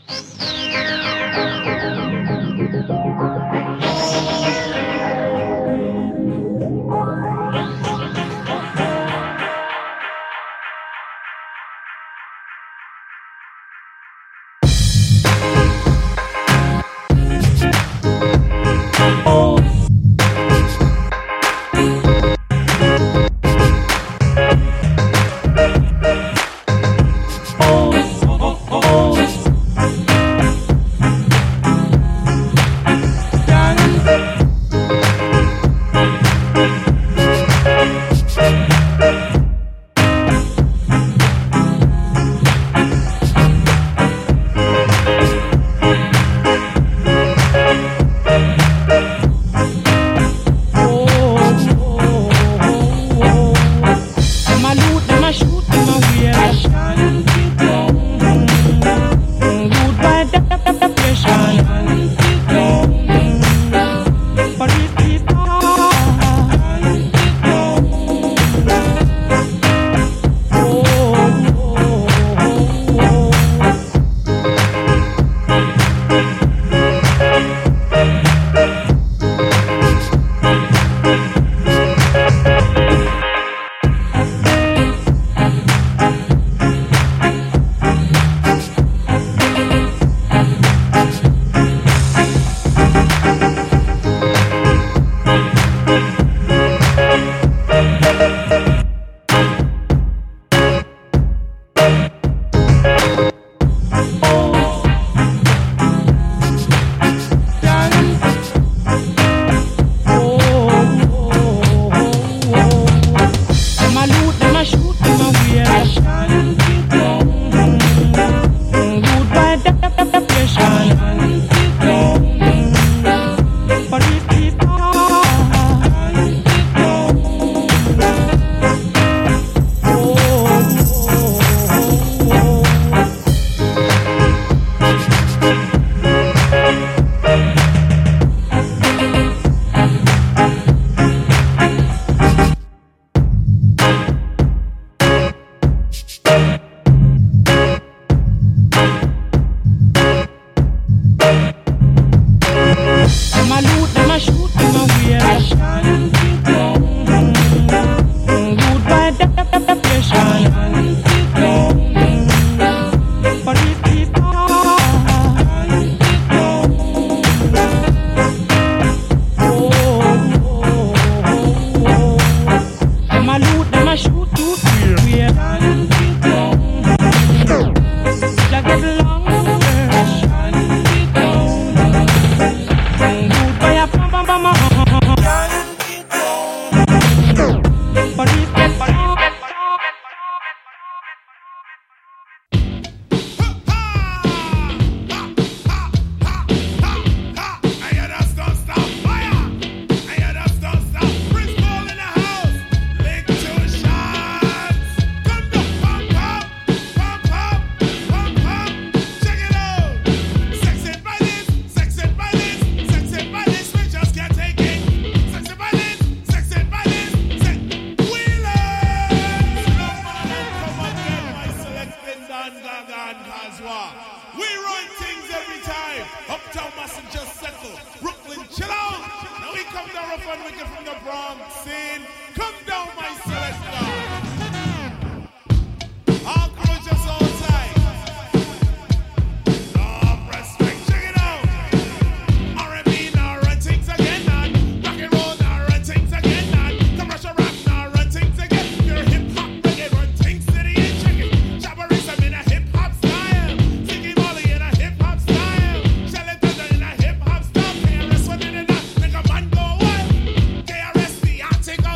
Take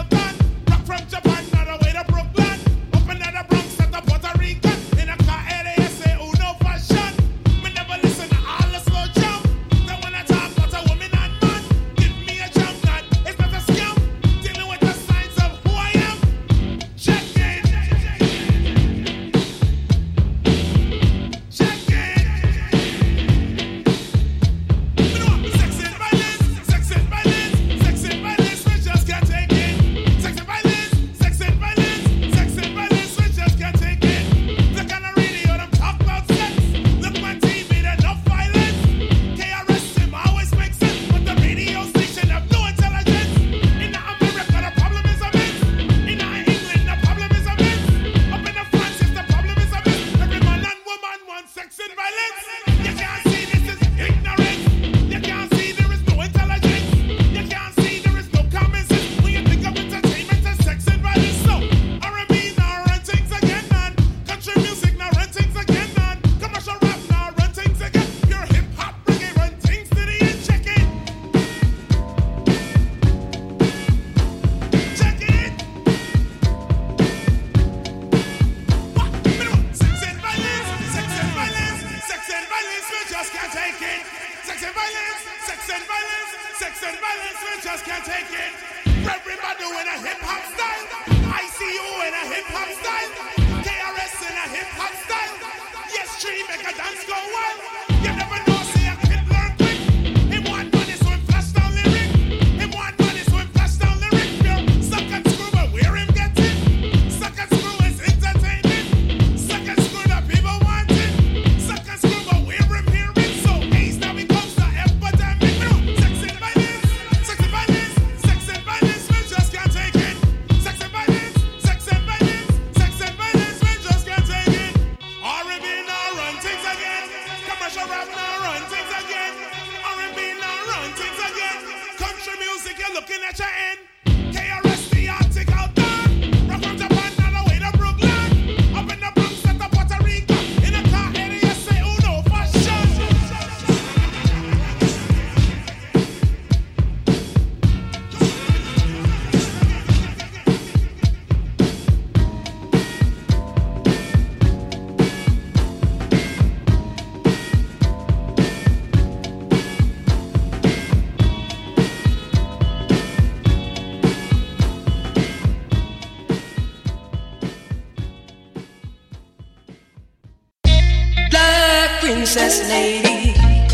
Princess lady,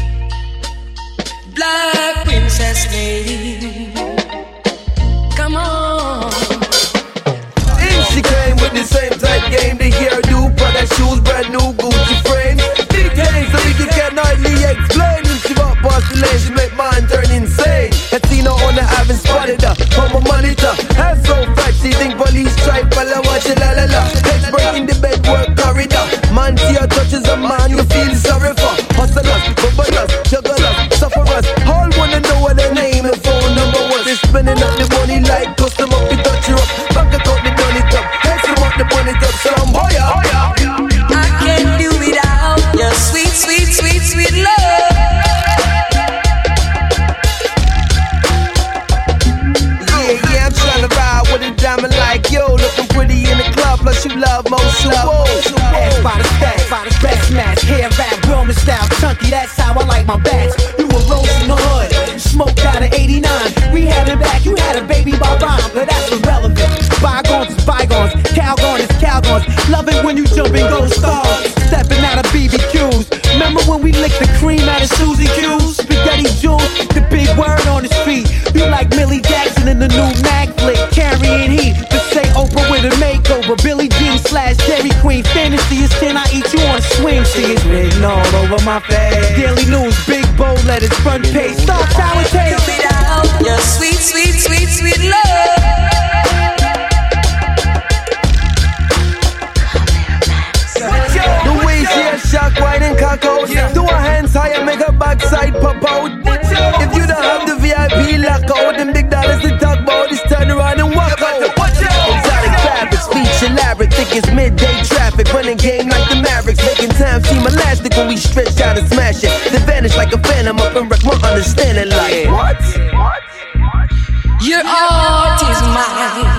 black princess lady, come on. And she came with the same type game, the hairdo, Prada shoes, brand new Gucci frames. Details that we can hardly explain. When she walk past the lane, she make man turn insane. Casino on the haven't spotted her from a monitor. Hair so fat, she think police try follow her, she la la la. Legs breaking the bed work corridor. Man see her touches a man, you feel sorry for. Hustlers, bubblers, jugglers, sufferers, all wanna know what their name and phone number was. They spending up the money like custom up, we touch you up. Bank account, they done it up. Heads them up, they burn it up. Some boy up. I can't do without your sweet, sweet, sweet, sweet love. Yeah, I'm tryna ride with a diamond like yo. Looking pretty in the club, plus you love motion. Ass by the stack, best match, hair wrap, Roman style, chunky, that's how I like my bats. You were rose in the hood, smoked out of 89. We had it back, you had a baby by rhyme, but that's irrelevant. Bygones is bygones, Calgon is Calgons. Love it when you jump and go stars, stepping out of BBQs. Remember when we licked the cream out of Susie Q's? Spaghetti Jules, the big word on the street. You like Millie Jackson in the new Mac flick, carrying heat. But say Oprah with a makeover, Billie Jean / Dairy Queen. Fantasy is can I eat you on a swing? See it's written all over my face. Daily News, big bold letters, front page. Stop sour taste. Without your sweet, sweet, sweet, sweet love. The way she a shock, wine and cock out. Do her hands higher, make her backside pop out. If you don't have the VIP lockout, then big dollars to talk about, just turn around and walk out. Exotic fabrics, speech elaborate, thick as midday traffic. Running game like the Mavericks, making time seem elastic when we stretch out and smash it. They vanish like a phantom up and wreck my understanding like what? Your heart is mine.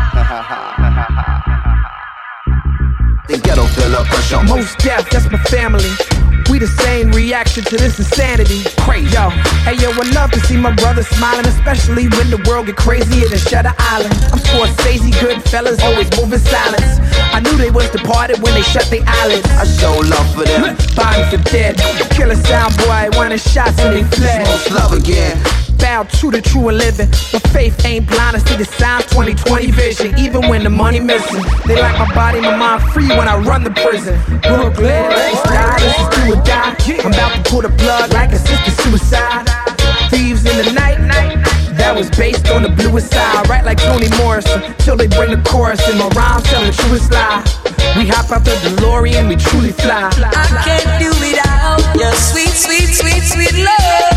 The ghetto feel up pressure. Most deaf, that's my family. We the same reaction to this insanity. Crazy. Yo, hey yo, I love to see my brother smiling, especially when the world get crazier than Shutter Island. I'm Scorsese, good fellas, always moving silence. I knew they was departed when they shut their eyelids. I show love for them. Bodies are dead. Killer sound boy, wanted shots and they fled. Most love again. Bow to the true and living. My faith ain't blind, I see the sign 20/20 vision. Even when the money missing, they like my body, my mind free when I run the prison. Brooklyn, this is do or die. I'm about to pull the plug like assisted suicide. Thieves in the night, that was based on the bluest side. Right like Toni Morrison, till they bring the chorus in. My rhymes tell the truest lie. We hop out the DeLorean, we truly fly. I can't do without your sweet, sweet, sweet, sweet love.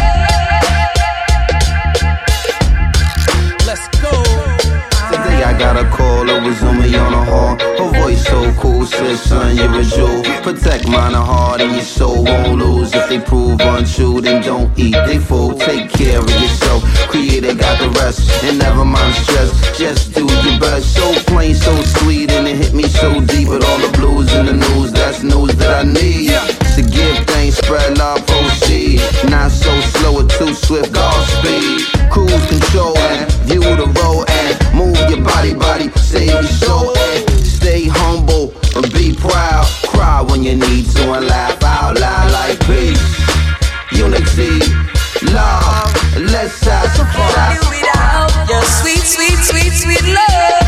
Let's go. Today I got a call, it was on me on the hall. Her voice so cool, says son, you're a jewel. Protect mine and heart and your soul won't lose. If they prove untrue, then don't eat they food. Take care of yourself, Creator got the rest. And never mind stress, just do your best. So plain, so sweet, and it hit me so deep. With all the blues in the news, that's news that I need. To give thanks, spread love, proceed. Not so slow or too swift, Godspeed. Cruise control and view the road and move your body, save your soul and stay humble and be proud. Cry when you need to and laugh out loud like peace, unity, love. Let's have some fun. Can't do without your sweet, sweet, sweet, sweet love.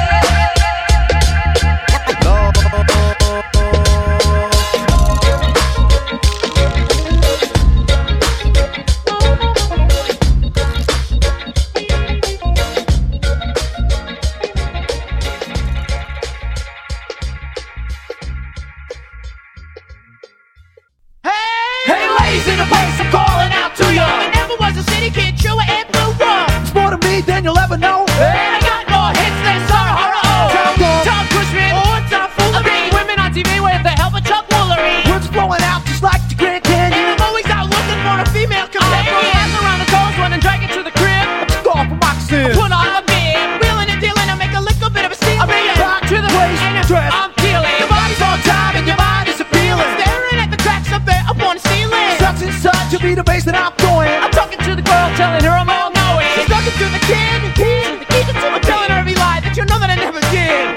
Then you'll ever know. I got more hits than Sarah Hara-Oh. Tom Cushman, what's our foolery? Women on TV with the help of Chuck Woolery. Words flowing out just like the Grand Canyon. And I'm always out looking for a female companion. Hands around the toes when I drag it to the crib. I took off for moccasins. Put on a bib, wheeling and dealing, I make a little bit of a scene. I bring it back to the place, and dress. I'm feeling. Your body's on time and your mind is appealing. Staring at the cracks up there up on the ceiling. Sucks inside to be the bass that I'm throwing. I'm talking to the girl, telling her I'm all knowing. She's talking to the kid. I'm telling her every lie that you know that I never did.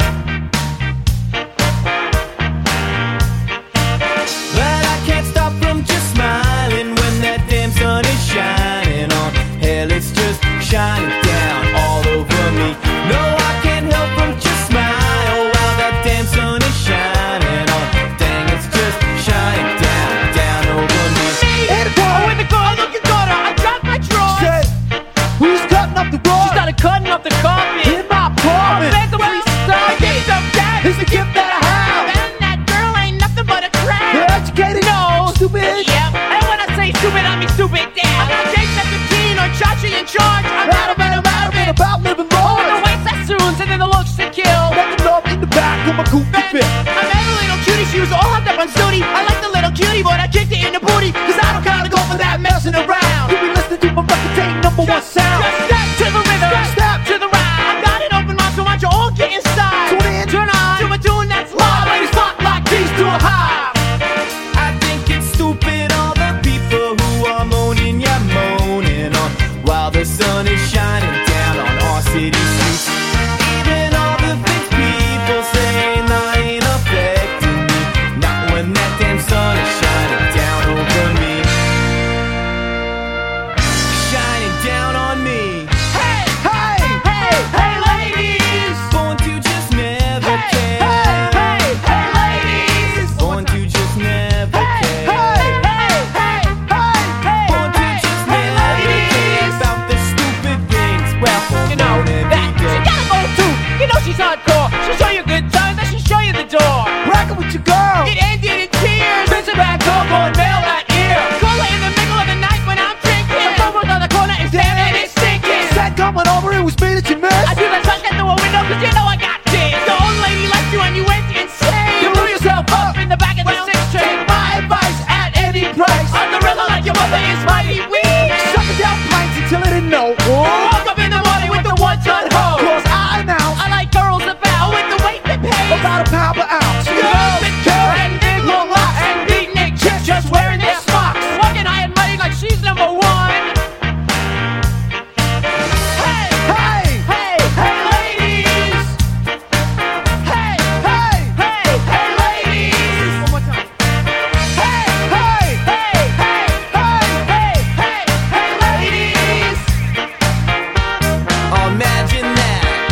But I can't stop from just smiling when that damn sun is shining on. Hell, it's just shining down all over me. No, I can't help from just smile while that damn sun is shining on. Dang, it's just shining down over me. And with the girl looking good, I dropped my drawers. Said, who's cutting up the road? She started cutting up the carpet. In my apartment. That's the way we started. It's the gift that I have. And that girl ain't nothing but a crab. You're educated? No. Stupid? Yep. And when I say stupid, I mean stupid. Damn. I'm not Jake 17 or Chachi in charge. I'm about living Oh, large. the waist sassoons and then the looks to kill. Making love in the back of my goofy Then fit. I met a little cutie. She was all hopped up on Snooty. I like the little cutie, but I kicked it in the booty. Cause I don't kinda go for that messing around. You be listening to my record, take number one sound. Just step to the rhythm. Step to the rhyme. I got it open mind, so why don't you all get inside? Tune in. Turn on to a tune that's live. Ladies flock like bees to a hive. I think it's stupid, all the people who are moaning, yeah, moaning on while the sun is shining down on our city streets. Even all the things people say ain't affecting me. Not when that damn sun is shining down over me. Shining down on me. Hey, hey, hey, hey, ladies. Born to just never Hey, care. hey, hey, hey, ladies. Born to just never care. Born to just never care about the stupid things. Well, You know that she gotta go too. You know she's hardcore. She'll show you a good time, then she'll show you the door. Bracket with your girl. It ended in tears. Brings her back home, going mail that ear. Call her in the middle of the night when I'm drinking. The phone was on the corner and Sam and it's stinking. Said coming over, it was me that you missed. I do that suck through a window cause you know I got this. The old lady liked you and you went insane. You blew yourself up in the back of the 6 train. Take my advice at any price. On the river like your mother is mighty weak. Sucking down pints until it didn't know. Woke up in the morning with the 1-ton hose. Cause I announce I like girls about with the weight that pays. about a pound per ounce. Girls that care and big long locks and big neck chicks just wearing their smocks. Walking high and mighty like she's number one. Hey, Hey! hey, hey, ladies. Hey, Hey! hey, hey, ladies. One more time. Hey, Hey! hey, hey, hey, hey, hey, hey, ladies. imagine that.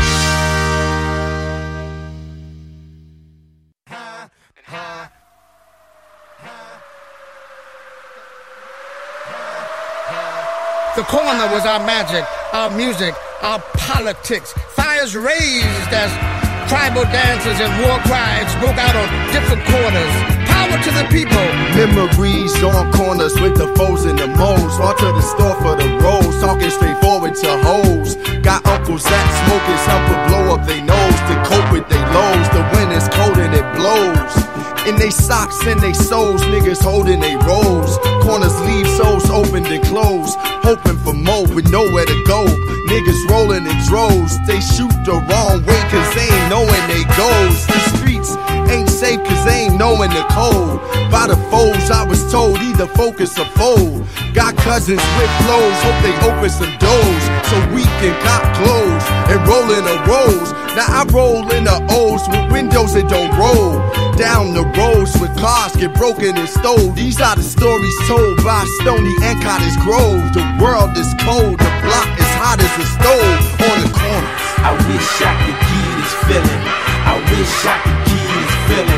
The corner was our magic, our music, our politics. Fires raised as Tribal dances and war cries broke out on different corners. Power to the people. Memories on corners with the foes and the moles. All to the store for the rolls, talking straightforward to hoes. Got uncles that smokers help to blow up their nose to cope with their lows. The wind is cold and it blows. In they socks and they soles, niggas holding they rolls. Corners leave souls open and closed, hoping for more with nowhere to go. Niggas rolling in droves, they shoot the wrong way cause they ain't knowing they goes. The streets ain't safe cause they ain't knowing the code. By the foes I was told either focus or fold. Got cousins with flows, hope they open some doors so we can cop clothes and roll in the rolls. Now I roll in the O's with windows that don't roll. Down the roads with cars get broken and stole. These are the stories told by Stony and Cottage Grove. The world is cold, the block is hot as a stove on the corners. I wish I could give this feeling. I wish I could give this feeling.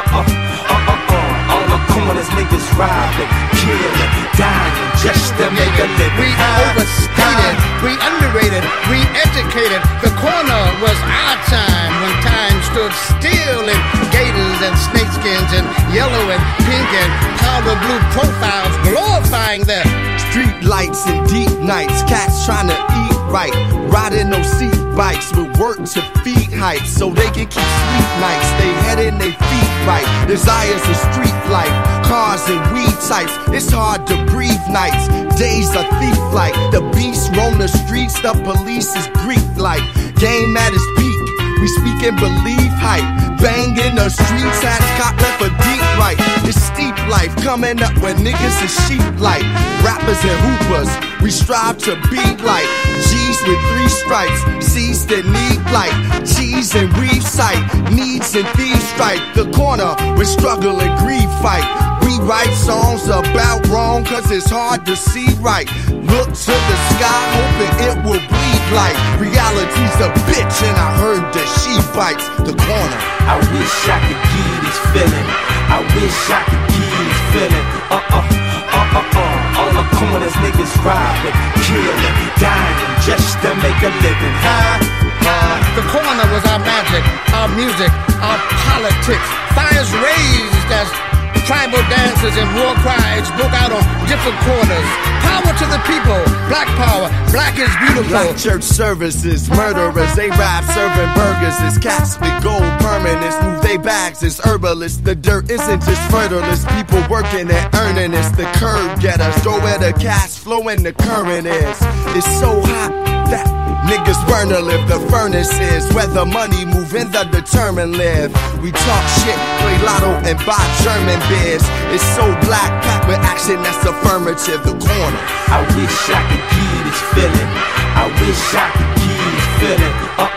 All the corners niggas robbing, killing, dying just to make a living. We overstated, we underrated, we educated. The corner was our time when time stood still in gators and snakeskins and yellow and pink and powder blue profiles glorifying their street lights and deep nights. Cats trying to eat right, riding those seat bikes with work to feed heights so they can keep sleep nights. They head in they feet right. Desires of street life, cars and weed types. It's hard to breathe nights. Days are thief-like. The beast roam the streets. The police is Greek-like. Game at its peak. We speak and believe hype. Bang in the streets. Hats cocked left for deep right. It's steep life coming up when niggas is sheep like. Rappers and hoopers. We strive to be like G's with 3 stripes. C's that need light. G's and weave sight. Needs and thieves strike. The corner with struggle and grief fight. We write songs about wrong cause it's hard to see right. Look to the sky hoping it will bleed like reality's a bitch and I heard that she bites the corner. I wish I could give this feeling. I wish I could give this feeling. All the corners niggas robbing, killing, dying just to make a living. The corner was our magic, our music, our politics. Fires raised as tribal dances and war cries broke out on different corners. Power to the people, black power, black is beautiful. Black church services, murderers, they rap serving burgers. It's cats with gold permanents, move they bags, it's herbalists. The dirt isn't just fertile, it's people working and earning. It's the curb getters, go where the cash flow and the current is. It's so hot that niggas burn to live. The furnace is where the money move and the determined live. We talk shit, play lotto and buy German beers. It's so black, packed with action that's affirmative. The corner. I wish I could give this feeling. I wish I could give this feeling.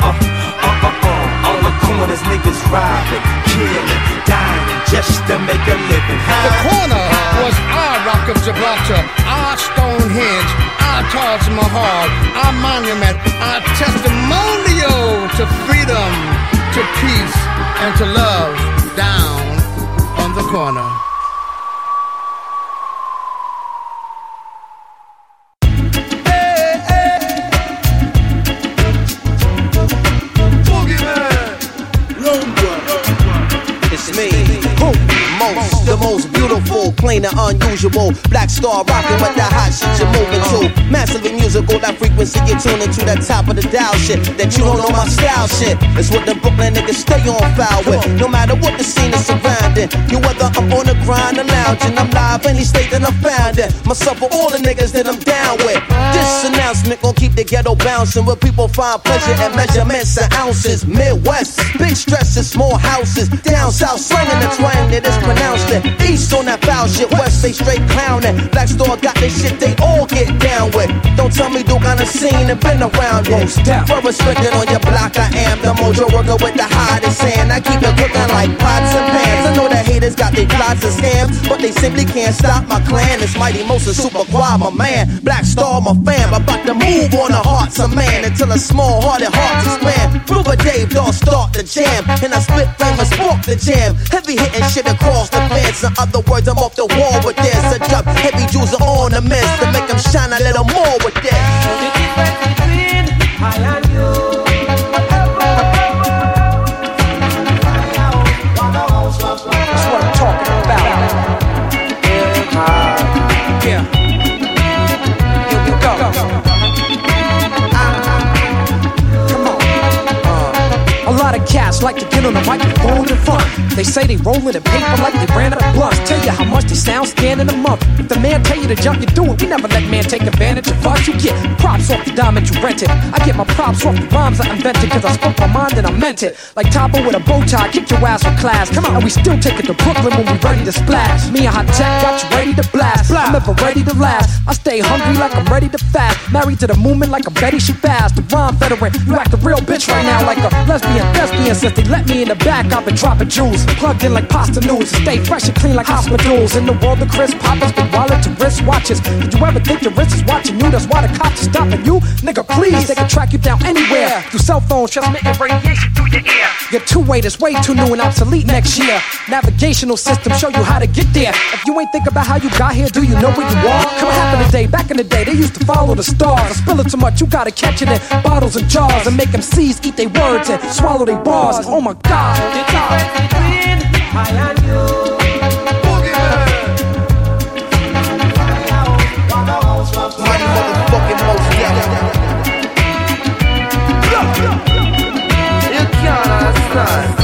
All the corners niggas robbing, killing, dying just to make a living. The corner was our Rock of Gibraltar, our Stonehenge, our Taj Mahal, our monument, our testimonial to freedom, to peace, and to love down on the corner. The most beautiful, plain and unusual. Black Star rocking with that hot shit you're moving to. Massively musical, that frequency you're tuning to. That top of the dial shit, that you don't know my style shit. It's what the Brooklyn niggas stay on foul with. No matter what the scene is surrounding. You whether I'm on the grind or lounging, I'm live any state that I'm found in. Myself for all the niggas that I'm down with. This announcement gon' keep the ghetto bouncing, where people find pleasure and measurements and ounces. Midwest, big stresses, small houses. Down south, slanging the twang that is pronounced it. East on that foul shit, west they straight clowning. Black Star got this shit they all get down with. Don't tell me Duke on the scene and been around it. For respecting on your block, I am the mojo worker with the hottest hand. I keep it cooking like pots and pans. I know that haters got their plots and scams, but they simply can't stop my clan. It's Mighty Moses, Super Quad, my man. Black Star, my fam. About to move on the hearts of man until a small-hearted hearts expand. Ruber Dave, don't start the jam, and I spit flame and spark the jam. Heavy hitting shit across the fence. In other words, I'm off the wall with this. I drop heavy jewels on the mist to make them shine a little more with this. The difference between I and you. cats like to get on the microphone in front. They say they rollin' in paper like they ran out of blunts. Tell you how much they sound scan in a month. If the man tell you to jump, you do it. We never let man take advantage of us. You get props off the diamond you rented. I get my props off the rhymes I invented, cause I spoke my mind and I meant it. Like Tabo with a bow tie, kick your ass for class. Come on, and we still take it to Brooklyn when we ready to splash. Me and Hot Tech got you ready to blast. I'm ever ready to last. I stay hungry like I'm ready to fast. Married to the movement like I'm Betty Shabazz. The rhyme veteran, you act a real bitch right now like a lesbian since they let me in the back. I've been dropping jewels, plugged in like pasta noodles, and stay fresh and clean like hospitals. In the world of Chris Poppers, big wallet to wrist watches. Did you ever think your wrist is watching you? That's why the cops are stopping you, nigga. Please, they can track you down anywhere through cell phones, transmitting radiation through your ear. Your two-way that's way too new and obsolete next year. Navigational system show you how to get there. If you ain't think about how you got here, do you know where you are? Come happen today, back in the day, they used to follow the stars. I spill it too much, you gotta catch it in bottles and jars and make them MCs eat their words and swallow their bars. Oh my God, I you. Mighty motherfucking most, you can't understand.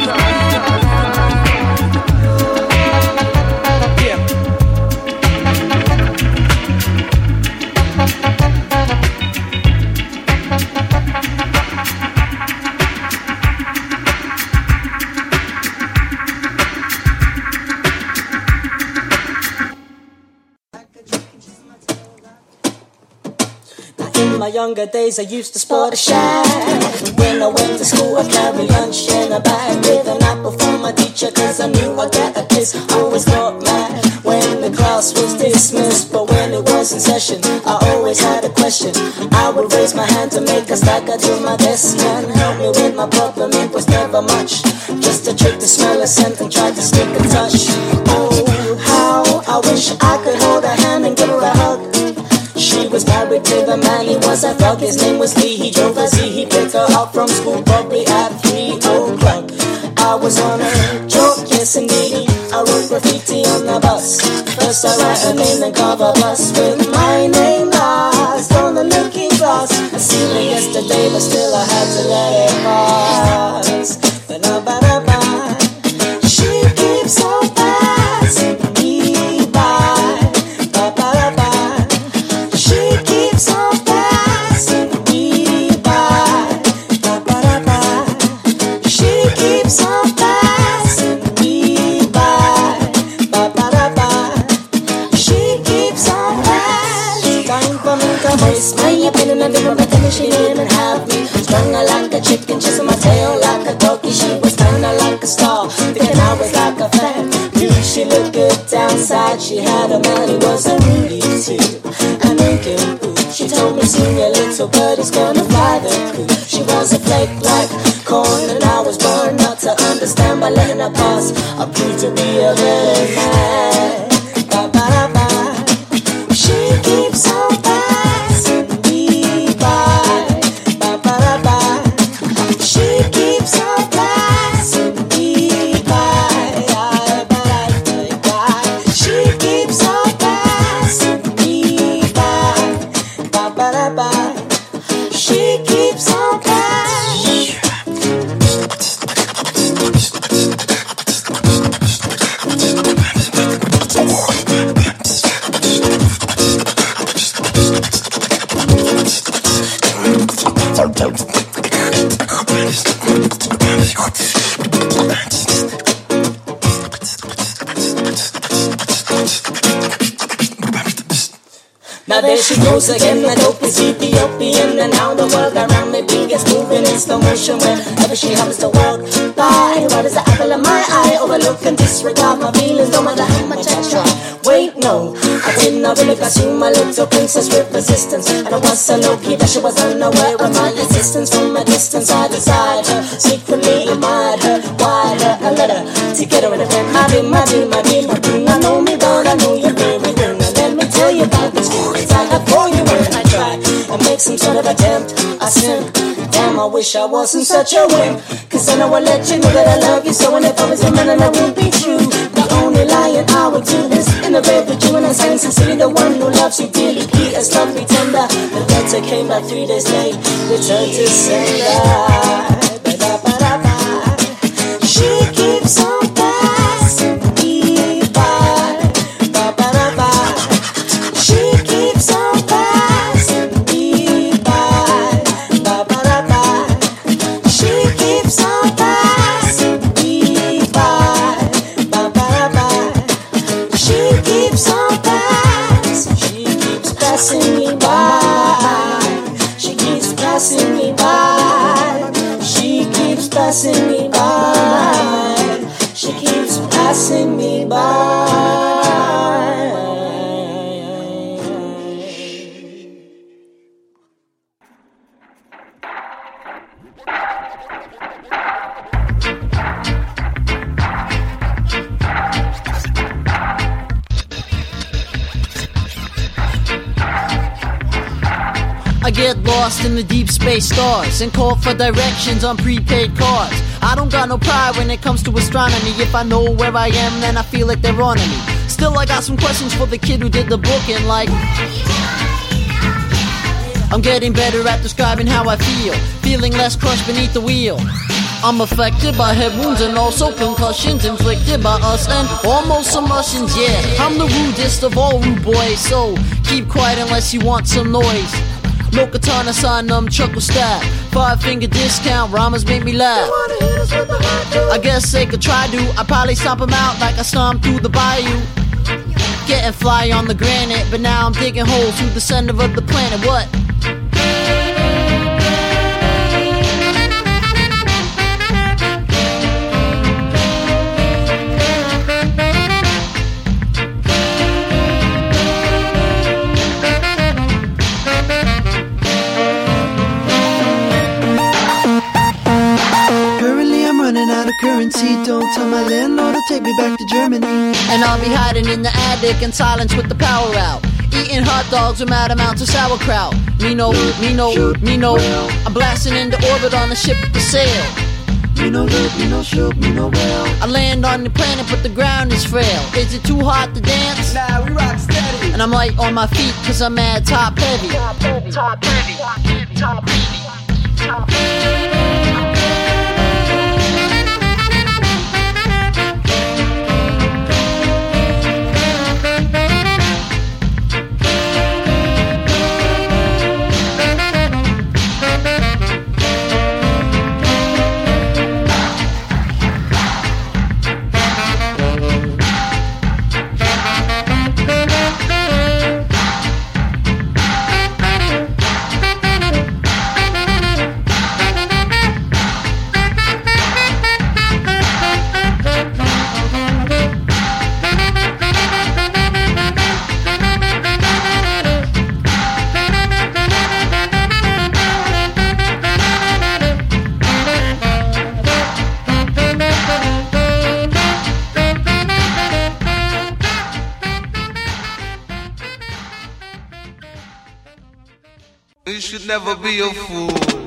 In my younger days I used to sport a shag. When I went to school I'd carry lunch in a bag with an apple for my teacher, cause I knew I'd get a kiss. I always got mad when the class was dismissed, but when it was in session I always had a question. I would raise my hand to make a stagger to my desk and help me with my problem. It was never much, just a trick to smell a scent and try to stick a touch. Oh, how I wish I could hold her hand and give her a hug. She was married to the man, he was a thug. His name was Lee, he drove a Z. He picked her up from school probably at 3 o'clock. I was on a joke, yes indeed. I wrote graffiti on the bus. First I write a name, then carve a bus with my name last on the looking glass. I seen her yesterday, but still I had to let it pass. Ba-da-ba-da-ba. She keeps on passing me by. Ba-ba-da-ba. She keeps on passing me by. Ba-ba-da-ba. She keeps on passing me by. Ba-ba-da-ba. She keeps on passing. Time for me to voice my opinion and never pretend she didn't have me. Strung her like a chicken, chasing my tail like a turkey. She was kinda like a star, thinking I was like a fan. Dude, she looked good downside. She had a man who was a Rudy too, and making poop. She told me soon your little birdie's gonna fly the coop. She was a flake like corn and I was born not to understand. By letting her pass I proved to be a better man. Ba-ba-da-ba. She keeps on passing me by. Ba-ba-da-ba. She keeps on passing me by. Ba-ba-da-ba. She keeps on passing me by. Ba-ba-da-ba. She keeps on passing. Now there she goes again, the dope is Ethiopian. And now the world around me begins moving in slow motion. Whenever she happens to walk by, right as the apple of my eye, overlook and disregard my feelings, no matter how much I try. Wait, no, I did not really pursue my little princess with resistance. And I was so low-key that she was unaware of my existence. From a distance I desired her, secretly admired her, wired her, I let her to get her in a pen. My dream, I know me, but I know you very well. Now let me tell you about this feelings I have for you when I try and make some sort of attempt. I sin, damn, I wish I wasn't such a wimp. Cause then I would let you know that I love you. So and if I was a man and I would be true, the only lying I would do is in the bed with you. And I'm saying sincerely, the one who loves you dearly, he is lovely tender. The letter came back 3 days late, returned to sender. Ba-da-ba-da-ba. passing me by. She keeps passing me by. She keeps passing me by. She keeps passing me by. I get lost in the deep space stars and call for directions on prepaid cards. I don't got no pride when it comes to astronomy. If I know where I am, then I feel like they're on me. Still, I got some questions for the kid who did the booking, like I'm getting better at describing how I feel, feeling less crushed beneath the wheel. I'm affected by head wounds and also concussions inflicted by us and almost some Russians, yeah. I'm the rudest of all rude boys, so keep quiet unless you want some noise. No katana sign, chuckle stab. 5-finger discount, rhymes make me laugh. I guess they could try to. I probably stomp them out like I stomped through the bayou. Getting fly on the granite, but now I'm digging holes through the center of the planet. What? Currency, don't tell my landlord to take me back to Germany. And I'll be hiding in the attic in silence with the power out, eating hot dogs with mad amounts of sauerkraut. Me no. I'm blasting into orbit on the ship with the sail. Me no good, me no shoot, me no well. I land on the planet but the ground is frail. Is it too hot to dance? Nah, we rock steady. And I'm light on my feet cause I'm mad top heavy. Top heavy, top heavy, top heavy, top heavy. You should never be a fool.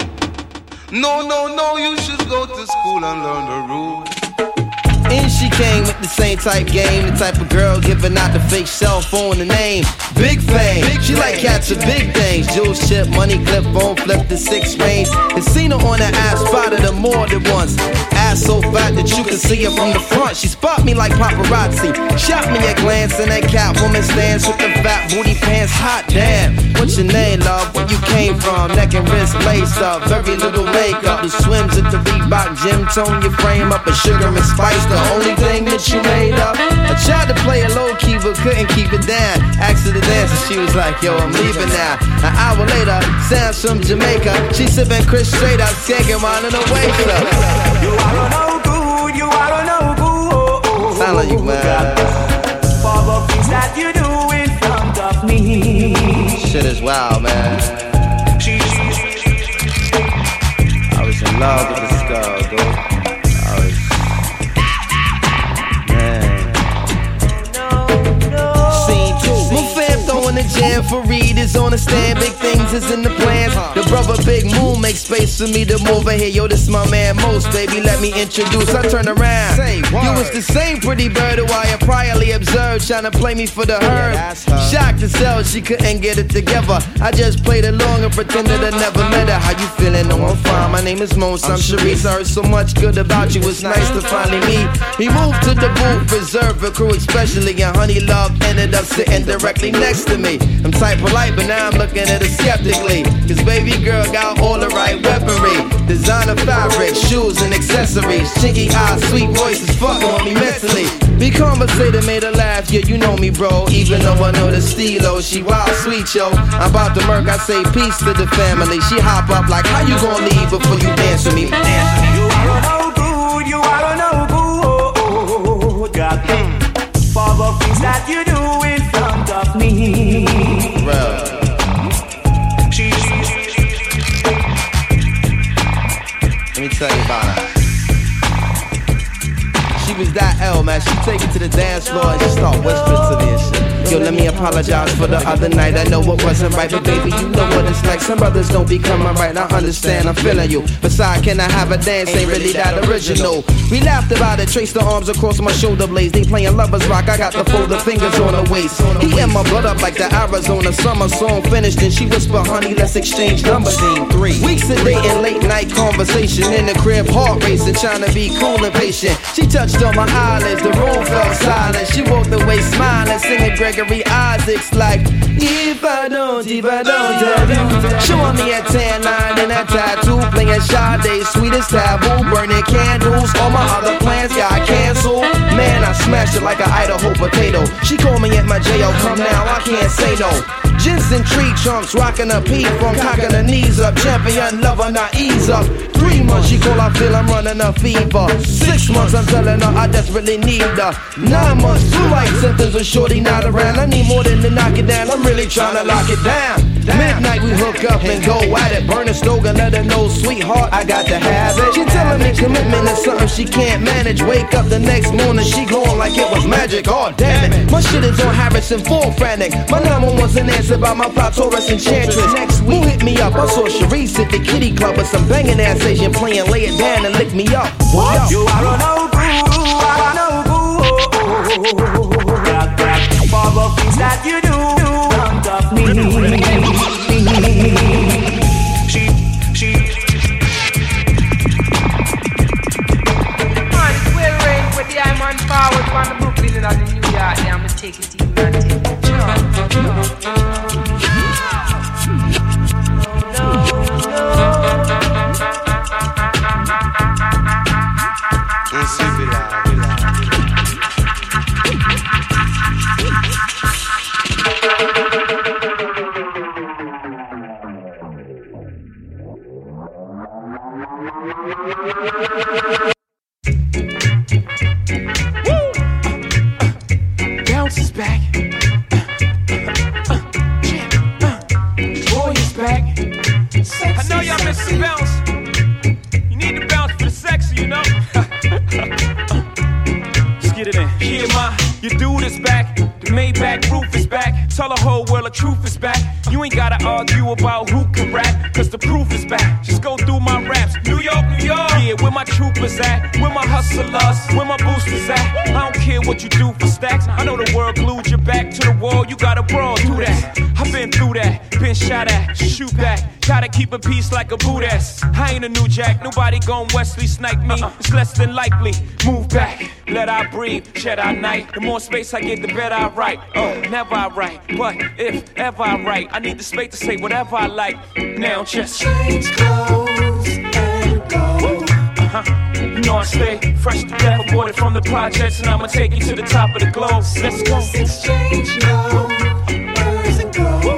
No, you should go to school and learn the rules. In she came with the same type game, the type of girl giving out the fake cell phone the name. Big fame, she like cats with big things. Jewels, chip, money clip, phone flip the 6 range. And seen her on the ass, spotted her more than once. Ass so fat that you can see her from the front. She spot me like paparazzi, shot me a glance, and that Catwoman stance with the fat booty pants. Hot damn, what's your name, love? Where you came from? Neck and wrist laced up, very little makeup. The swims at the Reebok gym, tone your frame up, and sugar and spice. The only thing that you made up. I tried to play it low key but couldn't keep it down. Asked her to dance and she was like, yo, I'm leaving now. An hour later, Sam's from Jamaica. She sipping Chris straight up, skanking mine in the waist up. You are no good, you are no good. Sound like you, man. For the things that you do in front of me. Shit is wild, man. I was in love with this girl, dude. The jam for Reed is on the stand, big things is in the plans. The brother Big Moon makes space for me to move in here. Yo, this my man Most, baby, let me introduce. I turn around, you was the same pretty bird who I had priorly observed, trying to play me for the herd. Shocked to sell, she couldn't get it together. I just played along and pretended I never met her. How you feeling? No, I'm fine, my name is Most, I'm Sharice. I heard so much good about you, it's nice to finally meet. He moved to the booth, reserved for crew especially, and Honey Love ended up sitting directly next to me. I'm type polite, but now I'm looking at her skeptically. Cause baby girl got all the right weaponry. Designer fabric, shoes and accessories. Chinky eyes, sweet voices, fucking on me mentally. We conversated, made her laugh, yeah, you know me, bro. Even though I know the stilo, she wild sweet, yo. I'm about to murk, I say peace to the family. She hop up like, how you gonna leave before you dance with me? Dance with me. You are no good, you are no good. God, for the things that you do in front of me. Bro. Let me tell you about her. She was that L, man. She take it to the dance floor and she start whispering to me and shit. Yo, let me apologize for the other night. I know it wasn't right, but baby, you know what it's like. Some brothers don't be coming right. I understand, I'm feeling you. Besides, can I have a dance? Ain't really that original. We laughed about it, traced the arms across my shoulder blades. They playing lovers rock, I got the folded fingers on her waist. He in my blood up like the Arizona summer song finished. And she whispered, honey, let's exchange numbers. Scene 3. Weeks of dating, late night conversation. In the crib, heart racing, trying to be cool and patient. She touched on my eyelids, the room felt silent. She walked away smiling, singing Gregory Isaacs like, if I don't love you. Showing me a tan line and a tattoo, playing Sade, sweetest taboo, burning candles. All my other plans got canceled. Man, I smashed it like an Idaho potato. She called me at my jail, come now, I can't say no. Ginseng tree trunks, rocking a pee from cocking her knees up. Champion lover, not ease up. 3 months she call, I feel I'm running a fever. 6 months I'm telling her I desperately need her. 9 months, flu like symptoms of shorty not around. I need more than to knock it down, I'm really trying to lock it down. Midnight we hook up and go at it. Burn a stove and let her know, sweetheart, I got to have it. She telling me commitment is something she can't manage. Wake up the next morning, she glowing like it was magic. Oh damn it, my shit is on Harrison, full frantic. My 911's an answer about my plot, Taurus Enchantress. Next week, who hit me up? I saw Sharice at the kitty club with some banging ass Asian playing, lay it down and lick me up. What? You are no good, got that for the things that you do in front of me. Man forward from the Brooklyn and the New York, yeah, I'ma take it to you and take it. Bounce is back. Boy is back. I know y'all miss the bounce. You need to bounce for the sexy, you know. Let's get it in. Yeah, ma, your dude is back. The Maybach roof is back. Tell the whole world the truth is back. You ain't gotta argue about who can rap, cause the proof is back. Just go through my raps. New York, New York. Yeah, where my troopers at? Where my hustlers? Where my boosters at? I don't care what you do for stacks. I know the world glued your back to the wall. You gotta brawl through that. I've been through that. Been shot at. Shoot back. Gotta keep a peace like a Buddhist. I ain't a new jack. Nobody gon' Wesley snipe me. It's less than likely. Move back. Let I breathe. Shed our night. The more space I get, the better I write. Oh, never I write. But if ever I write, I need the space to say whatever I like. Now just change clothes and go. You know I stay fresh to death, aborted from the projects, and I'ma take you to the top of the globe. Let's go. Exchange numbers and go.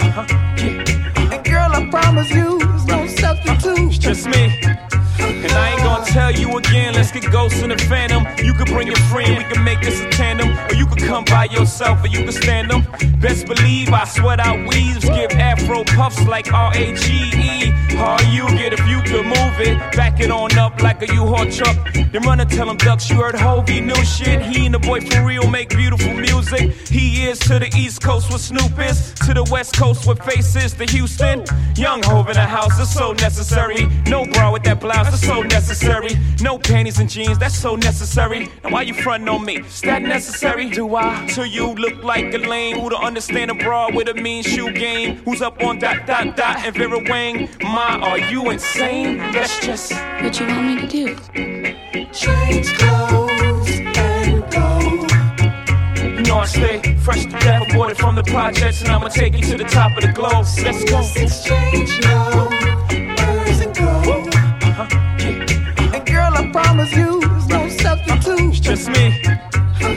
Yeah. And girl, I promise you, there's no substitute. It's just me. And I ain't gonna tell you again, let's get ghosts in the phantom. You could bring your friend, we can make this a tandem. Or you could come by yourself, or you can stand them. Best believe I sweat out weaves, give afro puffs like R-A-G-E. All you get if you could move it, back it on up like a U-Haul truck. Then run and tell them ducks you heard Hovey new shit. He and the boy for real make beautiful music. He is to the East Coast where Snoop is, to the West Coast where Face is, to Houston. Young Hov in the house, it's so necessary. No bra with that blouse, it's so necessary. No panties and jeans, that's so necessary. Now why you frontin' on me? Is that necessary? Do I? Till you look like a lame who don't understand a bra with a mean shoe game. Who's up on ... and Vera Wang? Ma, are you insane? That's just what you want me to do. Change clothes and go. You know I stay fresh to death, aborted from the projects, and I'ma take you to the top of the globe. Let's go. Exchange numbers and go. And girl, I promise you, there's no substitute. It's just me.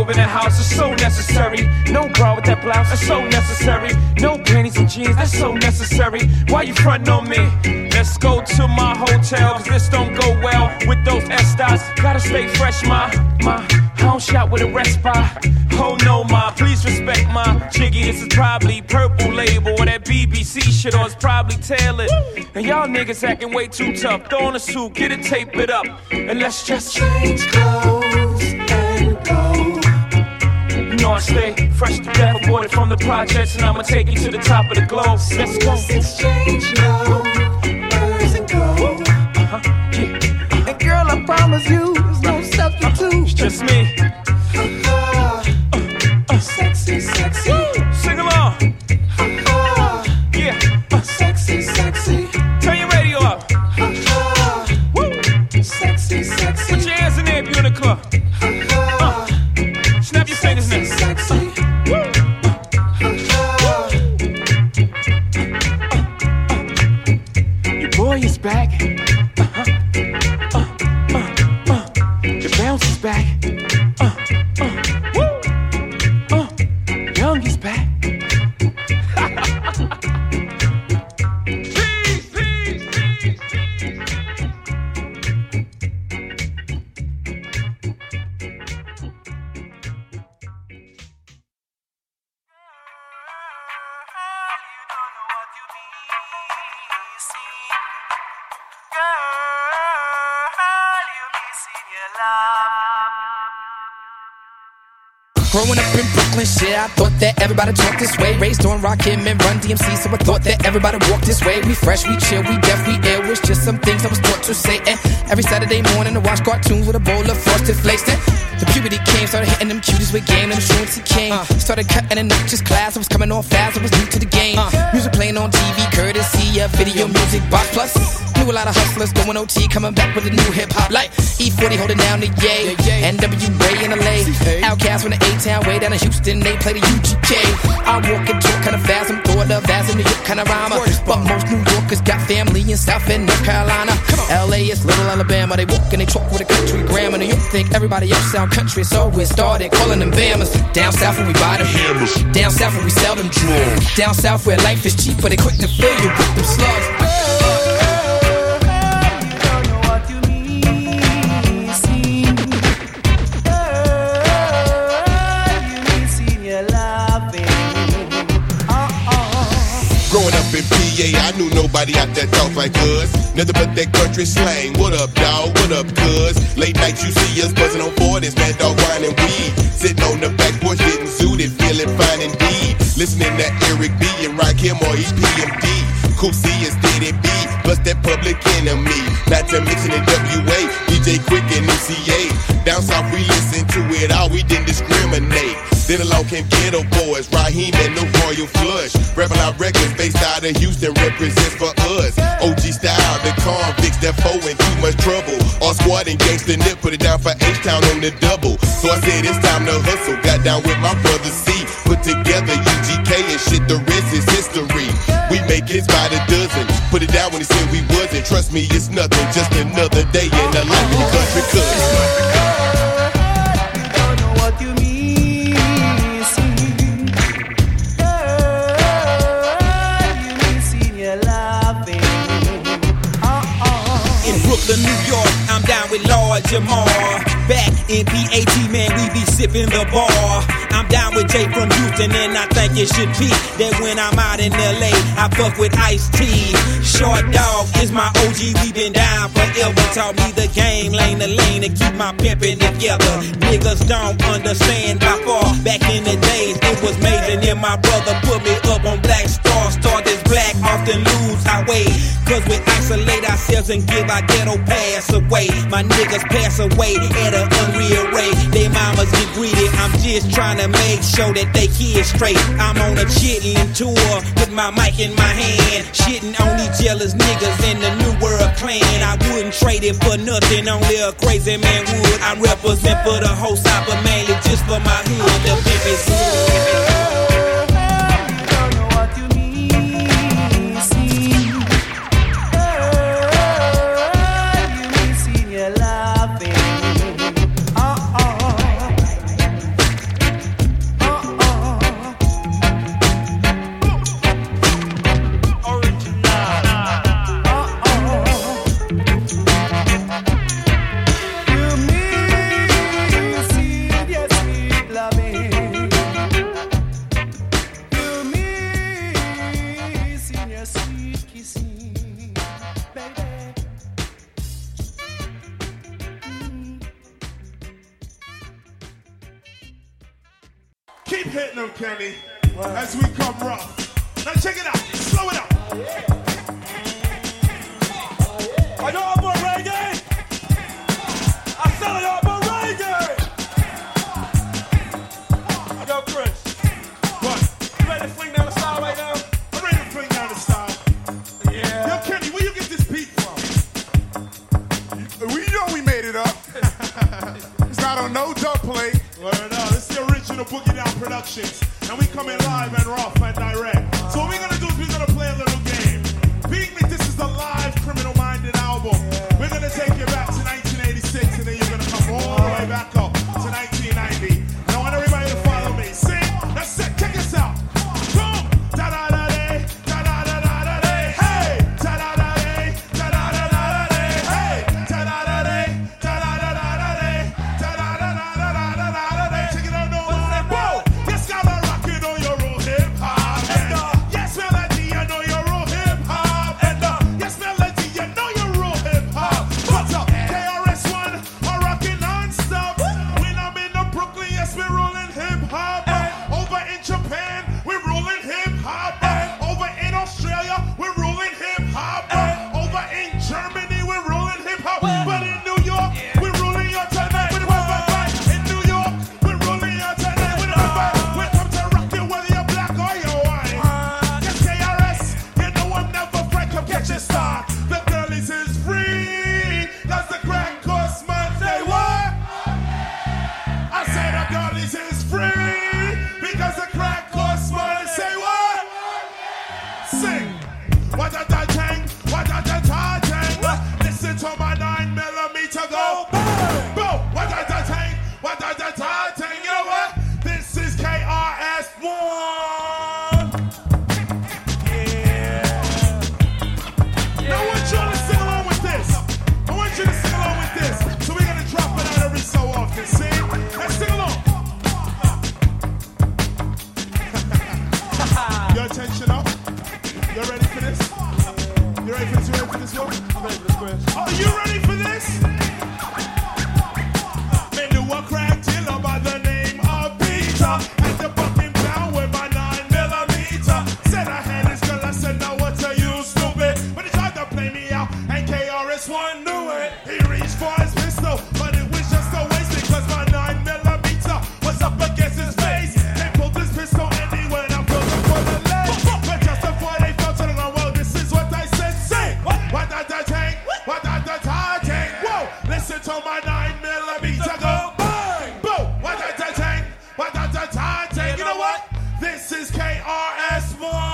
robe in the house, it's so necessary. No bra with that blouse, that's so necessary. No panties and jeans, that's so necessary. Why you frontin' on me? Let's go to my hotel, cause this don't go well with those Estes. Gotta stay fresh, ma. I don't shop with a respite. Oh no, ma, please respect my jiggy. This is probably Purple Label or that BBC shit, or it's probably tailored. And y'all niggas acting way too tough. Throw on a suit, get it, tape it up, and let's just change clothes and go. You know I stay fresh to death, aborted from the projects, and I'ma take you to the top of the globe. Let's go. Exchange numbers and go. Yeah. And girl, I promise you, there's no substitute. It's just me. Sexy, sexy. Sing along. Yeah. Sexy, sexy. Turn your radio up. Woo. Sexy, sexy. Put your hands in there if you're in the club. Snap your fingers now. Sexy. Your boy is back. Your bounce is back. Young is back. Growing up in Brooklyn, shit, I thought that everybody talked this way. Raised on Rakim and Run DMC, so I thought that everybody walked this way. We fresh, we chill, we deaf, we ill. Was just some things I was taught to say. And every Saturday morning I watch cartoons with a bowl of Frosted Flakes. Then the puberty came, started hitting them cuties with game, and the truancy came. Started cutting and not just class, I was coming on fast, I was new to the game. Music playing on TV, courtesy of Video Music Box Plus. Knew a lot of hustlers going OT, coming back with a new hip-hop like E40 holding down the yay, NWA in LA, Outkast from the A-Town way down in Houston, they play the UGK. I walk and talk kinda fast, I'm thought of as a New York kind of rhymer, but most New Yorkers got family in South and North Carolina. LA is little Alabama, they walk and they talk with a country grammar. New York think everybody else sound country, so we started calling them Bammers. Down south where we buy them hammers, down south where we sell them drugs, down south where life is cheap, but they quick to fill you with them slugs. Growing up in PA, I knew nobody out there talk like us. Nothing but that country slang. What up, dawg? What up, cuz? Late night you see us buzzing on 40s, mad dog grinding weed. Sitting on the back porch getting suited, feeling fine indeed. Listening to Eric B and Rakim or EPMD. Cool C and Steady B, plus that Public Enemy. Not to mention the WA, DJ Quick and MCA. Down south we listen to it all, we didn't discriminate. Then along came Ghetto Boys, Raheem and the Royal Flush. Rebel Out Records based out of Houston represents for us. OG style, the convicts that foe in too much trouble. All squad and gangsta nip, put it down for H-Town on the double. So I said it's time to hustle, got down with my brother C. Put together UGK and shit, the rest is history. We make hits by the dozen, put it down when he said we wasn't. Trust me, it's nothing, just another day in the life of the country cousin. Brooklyn, New York, I'm down with Lord Jamar. Back in PAT, man, we be sipping the bar. I'm down with Jay from Houston, and I think it should be that when I'm out in LA, I fuck with Ice-T. Short Dog is my OG, we been down forever. Taught me the game, lane to lane, and keep my pimpin' together. Niggas don't understand by far. Back in the days, it was Mason and my brother put me up on Black Star. Star that's black, often lose our way. Cause we isolate ourselves and give our ghetto pass away. My niggas pass away at an unreal rate. They mamas get greedy, I'm just trying to make sure that they kids straight. I'm on a chitlin' tour with my mic in my hand, shitting on these jealous niggas in the New World Clan. I wouldn't trade it for nothing, only a crazy man would. I represent for the whole side, but mainly just for my hood, the Memphis hood. Keep hitting them, Kenny, as we come rough. Now check it out, slow it up. I know I'm about reggae. I said I know about reggae. I got Chris. What? You ready to fling down the style right now? I'm ready to fling down the style. Yeah. Yo, Kenny, where you get this beat from? We know we made it up. It's not on no dub plate. Word up. This is the original Boogie Down Productions. And we coming live and rough and direct. So what we're gonna do is we're gonna play a little game. Being me, this is the live Criminal Minded album. We're gonna take you back to 1986 and then you're gonna come all the way back up to 1990. And I want everybody to follow me. Sing, that's it, check this out. Boom! Da-da-da-day, da-da-da-da-da-day, hey! Da-da-da-day, da-da-da-da-da-day, hey! Da-da-da-day, da-da-da-da-da-day, da-da-da-da-da-da-da-day. Check it out, no more. Whoa! Yes, gotta rock it on your own hip-hop. And yes, melody, I know you're real hip-hop. And yes, melody, you know you're real hip-hop. What's up? KRS-One, I'm rocking non-stop. When I'm in the Brooklyn, yes, we're rolling hip-hop. Over in Japan, we're rolling hip-hop. Over in Australia, we're rolling hip-hop. Over in Germany, we're rolling hip-hop. But in New York, we're rolling your tonight. In New York, we're rolling your tonight. We come to rock you whether you're black or you're white. Yes, KRS, you know I'm never afraid. Come get your star. The girlies is free. That's the crack course, man. Say what? I said the girlies is free because the crack course, man. Say what? Sing. What a da tang, what a da ta tang. Listen to my 9mm go. Boom. What a da tang, what a da ta tang. You know what? This is KRS-One. Yeah. Now I want you to sing along with this. I want you to sing along with this. So we're gonna drop it out every so often. See? Let's sing along. Your attention up. You ready for this? You ready for this? You ready for this one? I'm ready for this, Chris. Are you ready for this? Me knew a crack dealer by the name of Peter. Had to buck him down with my 9mm. Said I had his girl, I said no, what are you, stupid? But he tried to play me out, and KRS-One knew it. He reached for his pistol, but it was just a waste because my 9mm was up against his face. They pulled his pistol and he went up for the leg. But just before they fell to the ground, well, this is what I said. Say, what da da tang, what da da ta tang. Whoa, listen to my 9mm go. Bang, boom, what da da tang, what da da ta tang. You know what? This is KRS-One.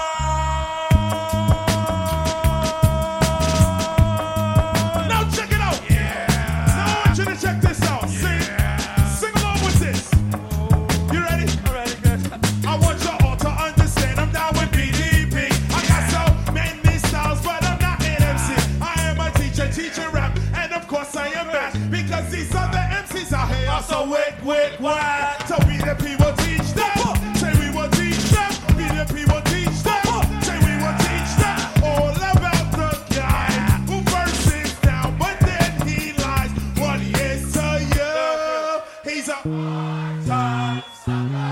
Now check it out. Now I want you to check this out. Sing along with this. You ready? I'm ready, good. I want you all to understand I'm down with BDP. I got so many styles, but I'm not an MC. I am a teacher, teaching rap, and of course I am back because these other MCs out here are so wick, whack. So BDP will teach them. Say we will teach them. BDP will teach them. Say we will teach them all about the guy who first sits down, but then he lies. What he is to you, he's a time sucker.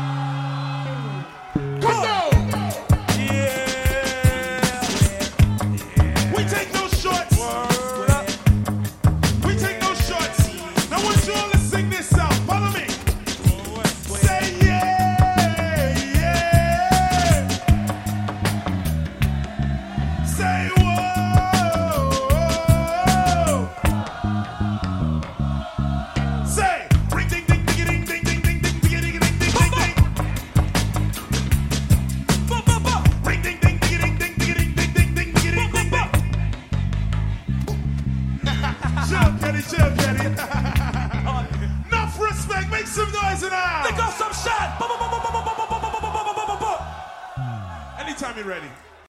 Come on! Yeah. We take no shorts. We take no shorts. Now I want you all to sing this out. Follow me. Say yeah, yeah. Say whoa. Say ring ding ding ding ding ding ding ding ding ding ding ding ding ding. Ring ding ding ding ding ding ding ding ding ding ding ding ding ding. Chill, Kenny, chill, Kenny. Enough respect, make some noise in the house. They got some shot. Anytime you're ready.